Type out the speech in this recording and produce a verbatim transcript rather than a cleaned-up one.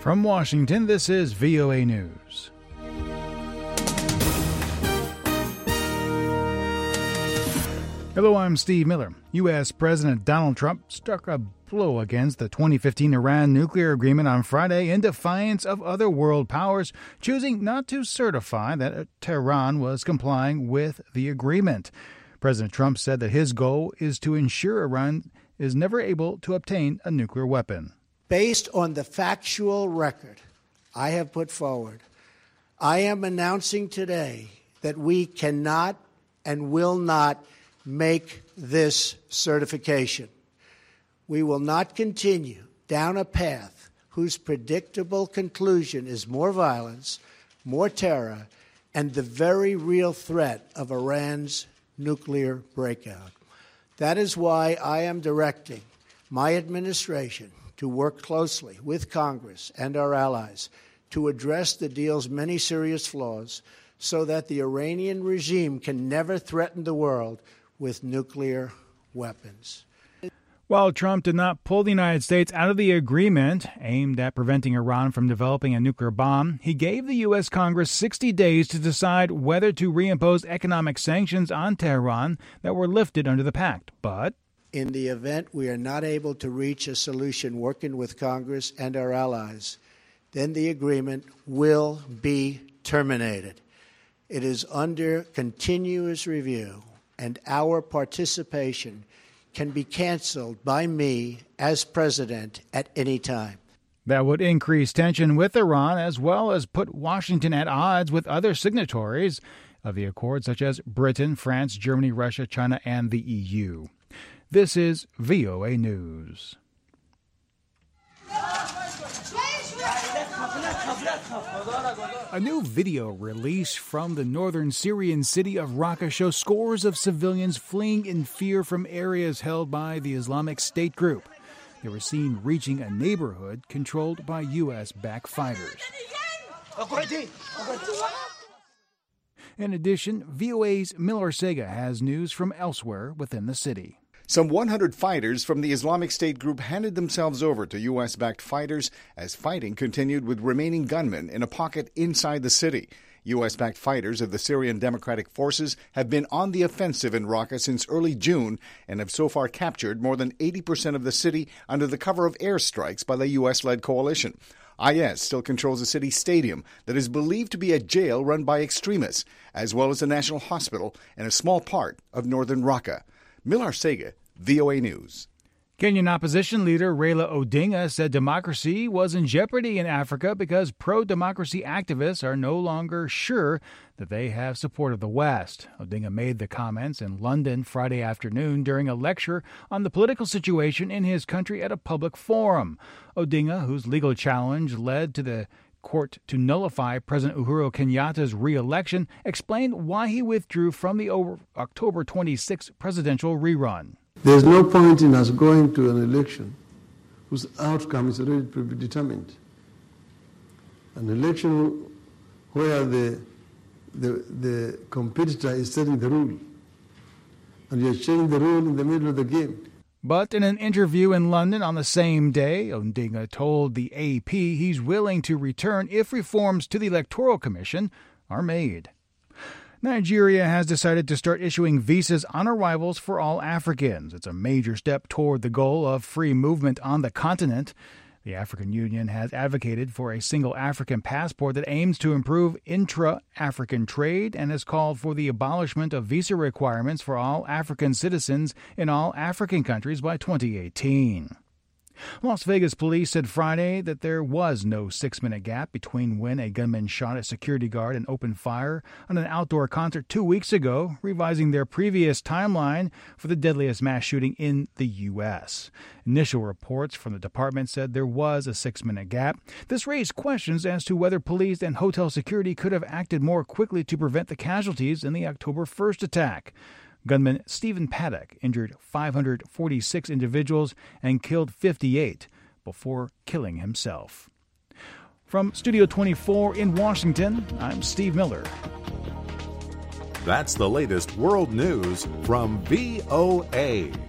From Washington, this is V O A News. Hello, I'm Steve Miller. U S. President Donald Trump struck a blow against the twenty fifteen Iran nuclear agreement on Friday in defiance of other world powers choosing not to certify that Tehran was complying with the agreement. President Trump said that his goal is to ensure Iran is never able to obtain a nuclear weapon. Based on the factual record I have put forward, I am announcing today that we cannot and will not make this certification. We will not continue down a path whose predictable conclusion is more violence, more terror, and the very real threat of Iran's nuclear breakout. That is why I am directing my administration to work closely with Congress and our allies to address the deal's many serious flaws so that the Iranian regime can never threaten the world with nuclear weapons. While Trump did not pull the United States out of the agreement aimed at preventing Iran from developing a nuclear bomb, he gave the U S. Congress sixty days to decide whether to reimpose economic sanctions on Tehran that were lifted under the pact. But in the event we are not able to reach a solution working with Congress and our allies, then the agreement will be terminated. It is under continuous review, and our participation can be canceled by me as president at any time. That would increase tension with Iran as well as put Washington at odds with other signatories of the accord, such as Britain, France, Germany, Russia, China, and the E U. This is V O A News. A new video released from the northern Syrian city of Raqqa shows scores of civilians fleeing in fear from areas held by the Islamic State group. They were seen reaching a neighborhood controlled by U S-backed fighters. In addition, V O A's Miller Sega has news from elsewhere within the city. Some one hundred fighters from the Islamic State group handed themselves over to U S-backed fighters as fighting continued with remaining gunmen in a pocket inside the city. U S-backed fighters of the Syrian Democratic Forces have been on the offensive in Raqqa since early June and have so far captured more than eighty percent of the city under the cover of airstrikes by the U S-led coalition. I S still controls the city's stadium that is believed to be a jail run by extremists, as well as a national hospital and a small part of northern Raqqa. Miller Sega, V O A News. Kenyan opposition leader Raila Odinga said democracy was in jeopardy in Africa because pro-democracy activists are no longer sure that they have support of the West. Odinga made the comments in London Friday afternoon during a lecture on the political situation in his country at a public forum. Odinga, whose legal challenge led to the court to nullify President Uhuru Kenyatta's re-election, explained why he withdrew from the October twenty-sixth presidential rerun. There's no point in us going to an election whose outcome is already predetermined. An election where the, the, the competitor is setting the rule, and you're changing the rule in the middle of the game. But in an interview in London on the same day, Odinga told the A P he's willing to return if reforms to the Electoral Commission are made. Nigeria has decided to start issuing visas on arrivals for all Africans. It's a major step toward the goal of free movement on the continent. The African Union has advocated for a single African passport that aims to improve intra-African trade and has called for the abolishment of visa requirements for all African citizens in all African countries by twenty eighteen. Las Vegas police said Friday that there was no six-minute gap between when a gunman shot a security guard and opened fire on an outdoor concert two weeks ago, revising their previous timeline for the deadliest mass shooting in the U S. Initial reports from the department said there was a six-minute gap. This raised questions as to whether police and hotel security could have acted more quickly to prevent the casualties in the October first attack. Gunman Stephen Paddock injured five hundred forty-six individuals and killed fifty-eight before killing himself. From Studio twenty-four in Washington, I'm Steve Miller. That's the latest world news from V O A.